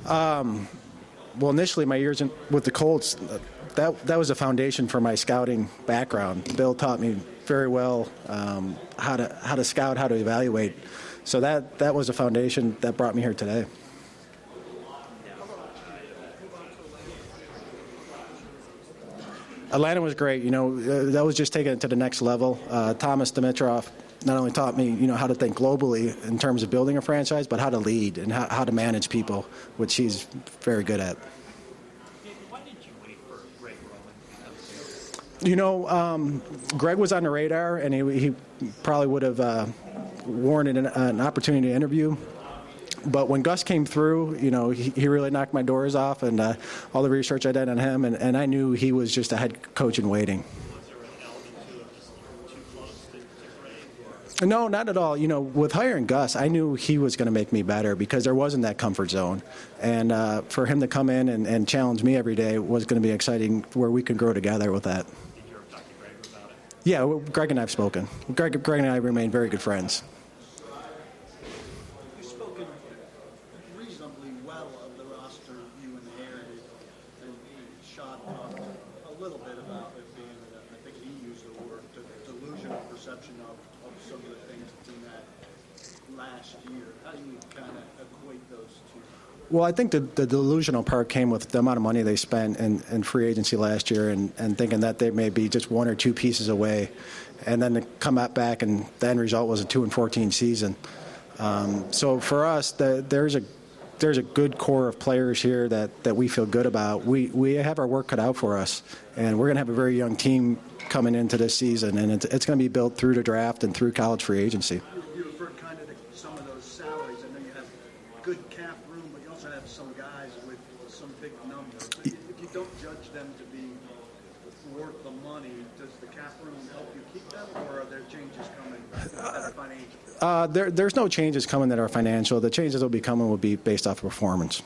Well, initially, my years with the Colts, that was a foundation for my scouting background. Bill taught me very well how to scout, how to evaluate. So that was a foundation that brought me here today. Atlanta was great. That was just taking it to the next level. Thomas Dimitroff not only taught me, how to think globally in terms of building a franchise, but how to lead and how to manage people, which he's very good at. Why did you wait for Greg Roman? Greg was on the radar, and he probably would have warranted an opportunity to interview. But when Gus came through, he really knocked my doors off, and all the research I did on him, and I knew he was just a head coach in waiting. No, not at all. With hiring Gus, I knew he was going to make me better because there wasn't that comfort zone. And for him to come in and challenge me every day was going to be exciting where we could grow together with that. Did you ever talk to Greg about it? Yeah, Greg and I have spoken. Greg and I remain very good friends. You've spoken reasonably well of the roster you inherited and shot a little bit about it being, I think he used the word, delusional perception of some of the things the team had last year. How do you kind of equate those two? Well, I think the delusional part came with the amount of money they spent in free agency last year and thinking that they may be just one or two pieces away. And then to come out back and the end result was a 2-14 season. So for us, there's a good core of players here that we feel good about. We have our work cut out for us, and we're going to have a very young team coming into this season, and it's going to be built through the draft and through college free agency. You referred kind of to some of those salaries. I know you have good cap room, but you also have some guys with some big numbers. If you don't judge them to be worth the money, does the cap room help you keep them, or are there changes coming that are financial? There's no changes coming that are financial. The changes that will be coming will be based off of performance.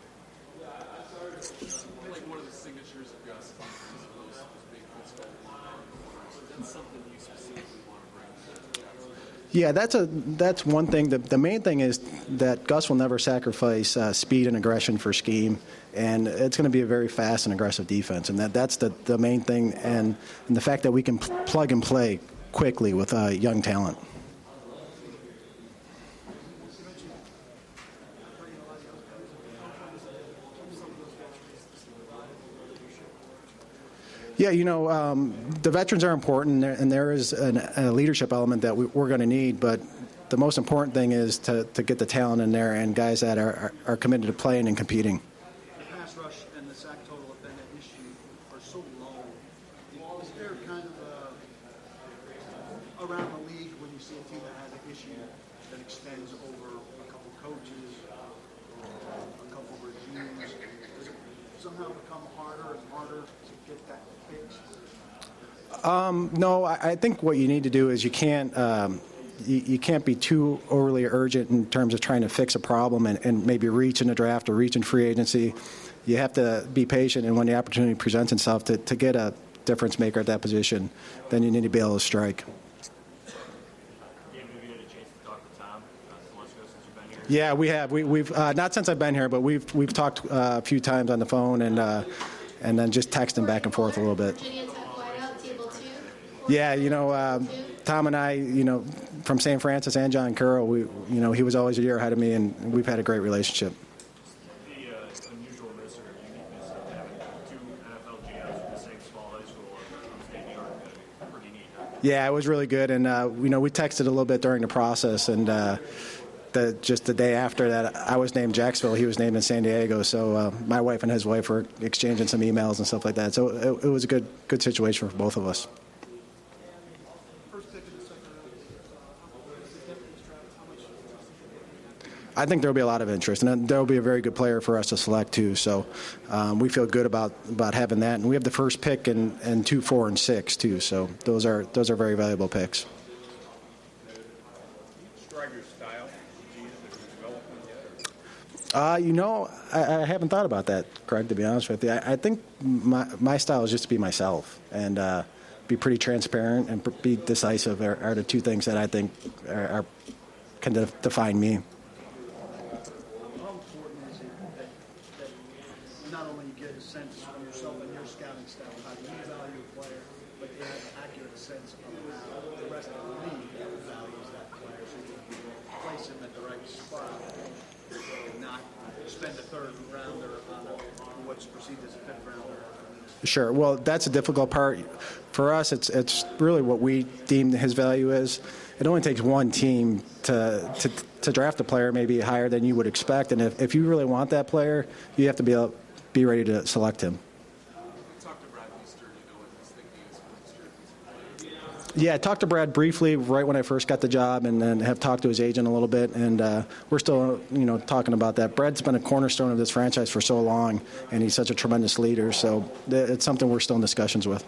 Like one of the signatures of Gus is those big physical That's something you specifically want to bring. Yeah, that's one thing. The main thing is that Gus will never sacrifice speed and aggression for scheme, and it's going to be a very fast and aggressive defense, and that's the main thing, and the fact that we can plug and play quickly with young talent. Yeah, the veterans are important, and there is a leadership element that we're going to need, but the most important thing is to get the talent in there and guys that are committed to playing and competing. The pass rush and the sack total have been an issue for so long. Is there kind of around the league when you see a team that has an issue that extends over a couple coaches, a couple regimes, does it somehow become harder and harder to get that fixed? No, I think what you need to do is you can't be too overly urgent in terms of trying to fix a problem and maybe reach in the draft or reach in free agency. You have to be patient, and when the opportunity presents itself to get a difference maker at that position, then you need to be able to strike. Yeah, we have. We've not since I've been here, but we've talked a few times on the phone and then just texting back and forth a little bit. Yeah, Tom and I, from St. Francis and John Carroll, he was always a year ahead of me, and we've had a great relationship. The unusual miss or unique miss of having two NFL GMs from the same small high school on state New York, pretty neat. Huh? Yeah, it was really good, and we texted a little bit during the process, and just the day after that, I was named Jacksonville, he was named in San Diego, so my wife and his wife were exchanging some emails and stuff like that. So it was a good situation for both of us. I think there will be a lot of interest, and there will be a very good player for us to select too. So we feel good about having that, and we have the first pick in 2, 4, and 6 too. So those are very valuable picks. Describe your style. Do you use it in development yet? I haven't thought about that, Craig. To be honest with you, I think my style is just to be myself and be pretty transparent and be decisive are the two things that I think can define me. How important is it that that not only you get a sense from yourself and your scouting staff how you value a player, but you have an accurate sense of how the rest of the league values that player, so you can place him at the right spot and not spend a third rounder on what's perceived as a fifth rounder. Sure. Well, that's a difficult part. For us, it's really what we deem his value is. It only takes one team to draft a player maybe higher than you would expect, and if you really want that player, you have to be ready to select him. Talk to Brad Easter, what his thinking is for next year. Yeah, I talked to Brad briefly right when I first got the job, and then have talked to his agent a little bit, and we're still, talking about that. Brad's been a cornerstone of this franchise for so long, and he's such a tremendous leader, so it's something we're still in discussions with.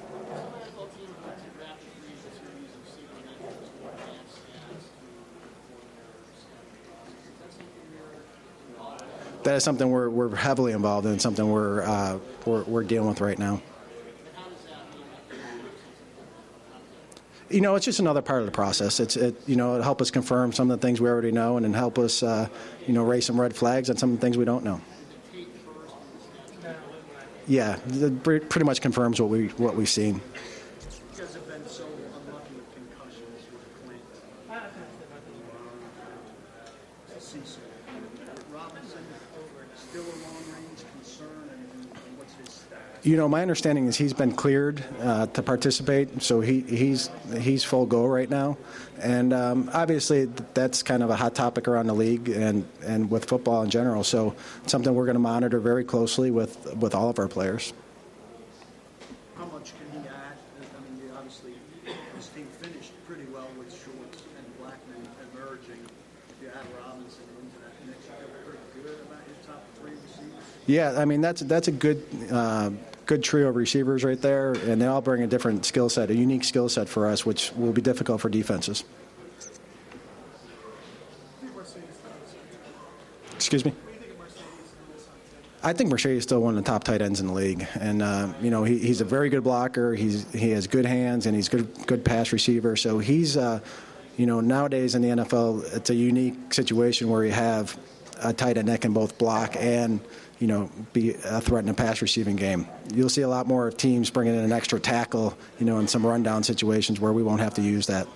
That is something we're heavily involved in, something we're dealing with right now. It's just another part of the process. It'll help us confirm some of the things we already know, and then help us, raise some red flags on some of the things we don't know. Yeah, it pretty much confirms what we've seen. You guys have been so unlucky with concussions with Clint. Cecil. Robinson, still a long-range concern, and what's his status? My understanding is he's been cleared to participate, so he's full go right now. And obviously that's kind of a hot topic around the league and with football in general. So it's something we're going to monitor very closely with all of our players. How much can he add? I mean, obviously this team finished pretty well with Schwartz and Blackman emerging. If you add Robinson into that mix, you feel pretty good about your top three receivers? Yeah, I mean that's a good trio of receivers right there, and they all bring a different skill set, a unique skill set for us, which will be difficult for defenses. Excuse me? I think Mercedes is still one of the top tight ends in the league, and he's a very good blocker. He has good hands, and he's good pass receiver. So he's nowadays in the NFL, it's a unique situation where you have a tight end that can both block and be a threat in a pass receiving game. You'll see a lot more teams bringing in an extra tackle, in some rundown situations where we won't have to use that.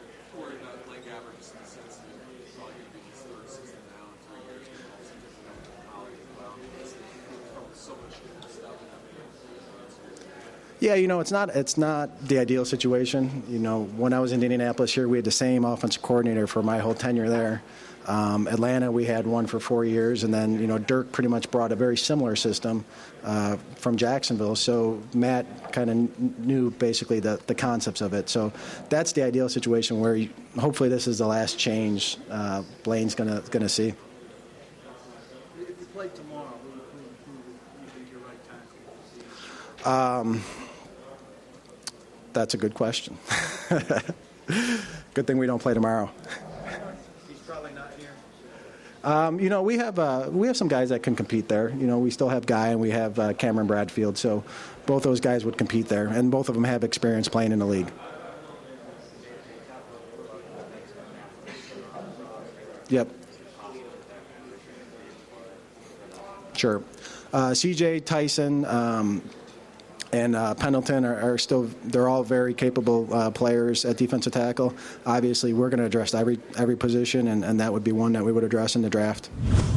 Yeah, it's not the ideal situation. When I was in Indianapolis here, we had the same offensive coordinator for my whole tenure there. Atlanta, we had one for 4 years, and then Dirk pretty much brought a very similar system from Jacksonville. So Matt kind of knew basically the concepts of it. So that's the ideal situation where hopefully this is the last change Blaine's gonna see. If you played tomorrow, who do you think your right tackle? That's a good question. Good thing we don't play tomorrow. He's probably not here. We have some guys that can compete there. We still have Guy and we have Cameron Bradfield, so both those guys would compete there, and both of them have experience playing in the league. Yep. Sure. CJ, Tyson, and Pendleton are still, they're all very capable players at defensive tackle. Obviously, we're going to address every position, and that would be one that we would address in the draft.